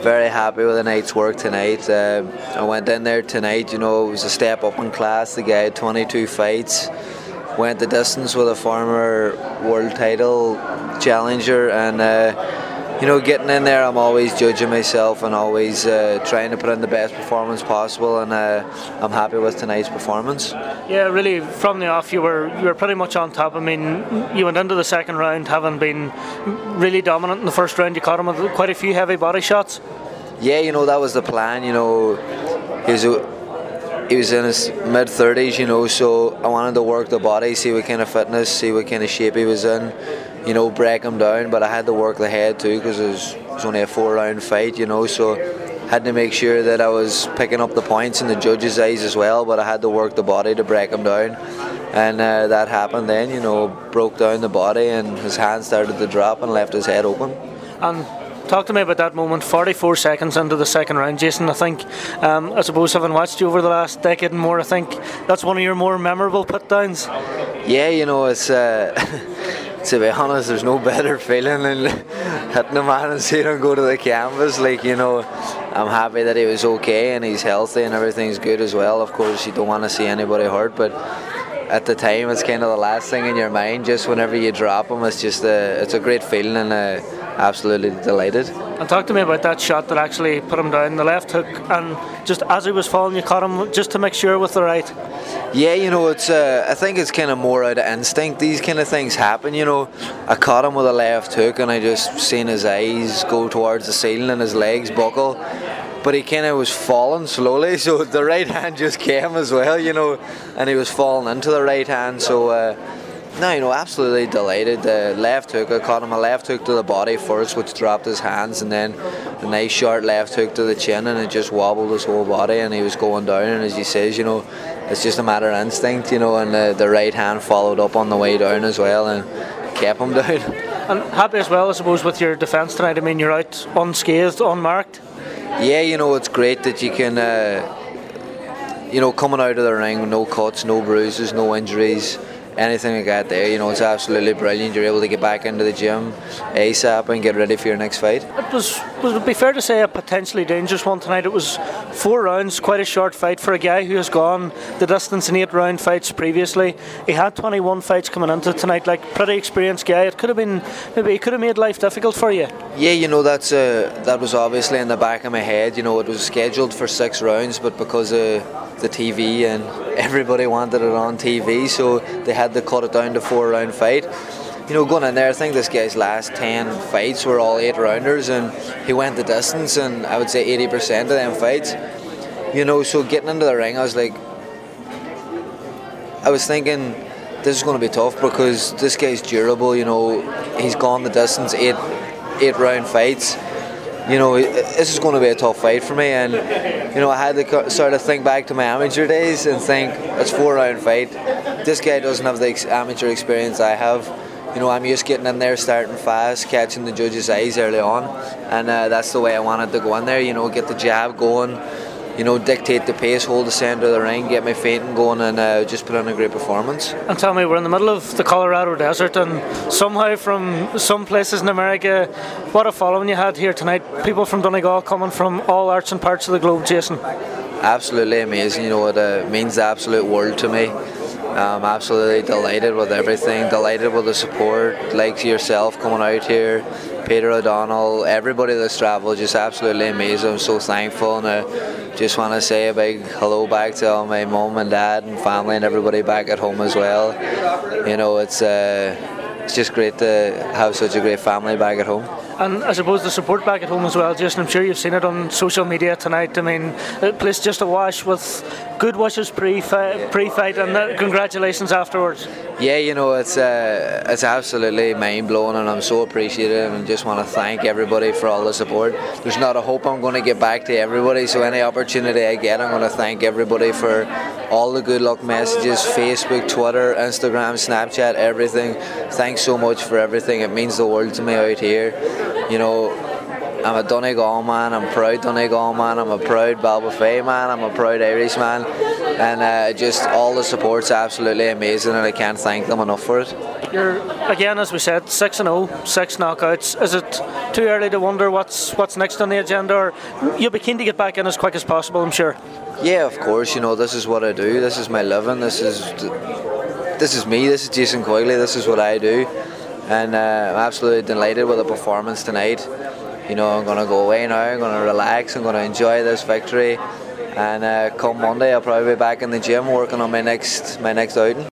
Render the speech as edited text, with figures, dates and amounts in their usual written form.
very happy with the night's work tonight. I went in there tonight, it was a step up in class. The guy had 22 fights, went the distance with a former world title challenger, and getting in there, I'm always judging myself and always trying to put in the best performance possible, and I'm happy with tonight's performance. Yeah, really, from the off, you were pretty much on top. I mean, you went into the second round having been really dominant in the first round. You caught him with quite a few heavy body shots. Yeah, that was the plan. He was in his mid-30s, so I wanted to work the body, see what kind of fitness, see what kind of shape he was in, break him down. But I had to work the head too, because it was only a 4-round fight, so had to make sure that I was picking up the points in the judges' eyes as well. But I had to work the body to break him down, and that happened then. Broke down the body, and his hand started to drop and left his head open. And talk to me about that moment, 44 seconds into the second round, Jason. I think, I suppose, having watched you over the last decade and more, I think that's one of your more memorable put-downs. Yeah, it's to be honest, there's no better feeling than hitting a man and seeing him go to the canvas. I'm happy that he was okay and he's healthy and everything's good as well. Of course, you don't want to see anybody hurt, but at the time, it's kind of the last thing in your mind. Just whenever you drop him, it's a great feeling, and absolutely delighted. And talk to me about that shot that actually put him down, the left hook, and just as he was falling, you caught him just to make sure with the right. Yeah, it's I think it's kind of more out of instinct. These kind of things happen, I caught him with a left hook, and I just seen his eyes go towards the ceiling and his legs buckle. But he kind of was falling slowly, so the right hand just came as well, and he was falling into the right hand. So, absolutely delighted. The left hook, I caught him a left hook to the body first, which dropped his hands, and then a nice short left hook to the chin, and it just wobbled his whole body, and he was going down. And as he says, it's just a matter of instinct, and the right hand followed up on the way down as well and kept him down. And happy as well, I suppose, with your defence tonight. I mean, you're out unscathed, unmarked. Yeah, it's great that you can, coming out of the ring, no cuts, no bruises, no injuries, anything like that there, it's absolutely brilliant. You're able to get back into the gym ASAP and get ready for your next fight. Would it be fair to say a potentially dangerous one tonight? It was 4 rounds, quite a short fight for a guy who has gone the distance in 8-round fights previously. He had 21 fights coming into tonight, pretty experienced guy. It could have been, maybe he could have made life difficult for you. Yeah, that was obviously in the back of my head. It was scheduled for 6 rounds, but because of the TV and everybody wanted it on TV, so they had to cut it down to 4-round fight. Going in there, I think this guy's last 10 fights were all 8-rounders, and he went the distance, and I would say 80% of them fights. So getting into the ring, I was thinking this is going to be tough, because this guy's durable. He's gone the distance, 8-round fights. This is going to be a tough fight for me, and I had to sort of think back to my amateur days and think it's 4-round fight. This guy doesn't have the amateur experience I have. I'm used to getting in there, starting fast, catching the judges' eyes early on, and that's the way I wanted to go in there. Get the jab going, dictate the pace, hold the centre of the ring, get my feinting going, and just put on a great performance. And tell me, we're in the middle of the Colorado desert, and somehow from some places in America, what a following you had here tonight. People from Donegal coming from all arts and parts of the globe, Jason. Absolutely amazing. It means the absolute world to me. I'm absolutely delighted with everything, delighted with the support, like yourself coming out here, Peter O'Donnell, everybody that's travelled, just absolutely amazing. I'm so thankful, and I just want to say a big hello back to all my mum and dad and family and everybody back at home as well. It's just great to have such a great family back at home. And I suppose the support back at home as well, Jason. I'm sure you've seen it on social media tonight. I mean, the place just awash with good wishes pre-fight, and congratulations afterwards. Yeah, it's absolutely mind-blowing, and I'm so appreciative, and just want to thank everybody for all the support. There's not a hope I'm going to get back to everybody, so any opportunity I get, I'm going to thank everybody for all the good luck messages, Facebook, Twitter, Instagram, Snapchat, everything. Thanks so much for everything. It means the world to me out here. I'm a Donegal man, I'm a proud Donegal man, I'm a proud Ballybofey man, I'm a proud Irish man, and just all the support's absolutely amazing, and I can't thank them enough for it. You're, again, as we said, 6-0, 6 knockouts. Is it too early to wonder what's next on the agenda, or you'll be keen to get back in as quick as possible, I'm sure? Yeah, of course. This is what I do. This is my living. This is me. This is Jason Quigley. This is what I do, and I'm absolutely delighted with the performance tonight. I'm going to go away now. I'm going to relax. I'm going to enjoy this victory, and come Monday, I'll probably be back in the gym working on my next outing.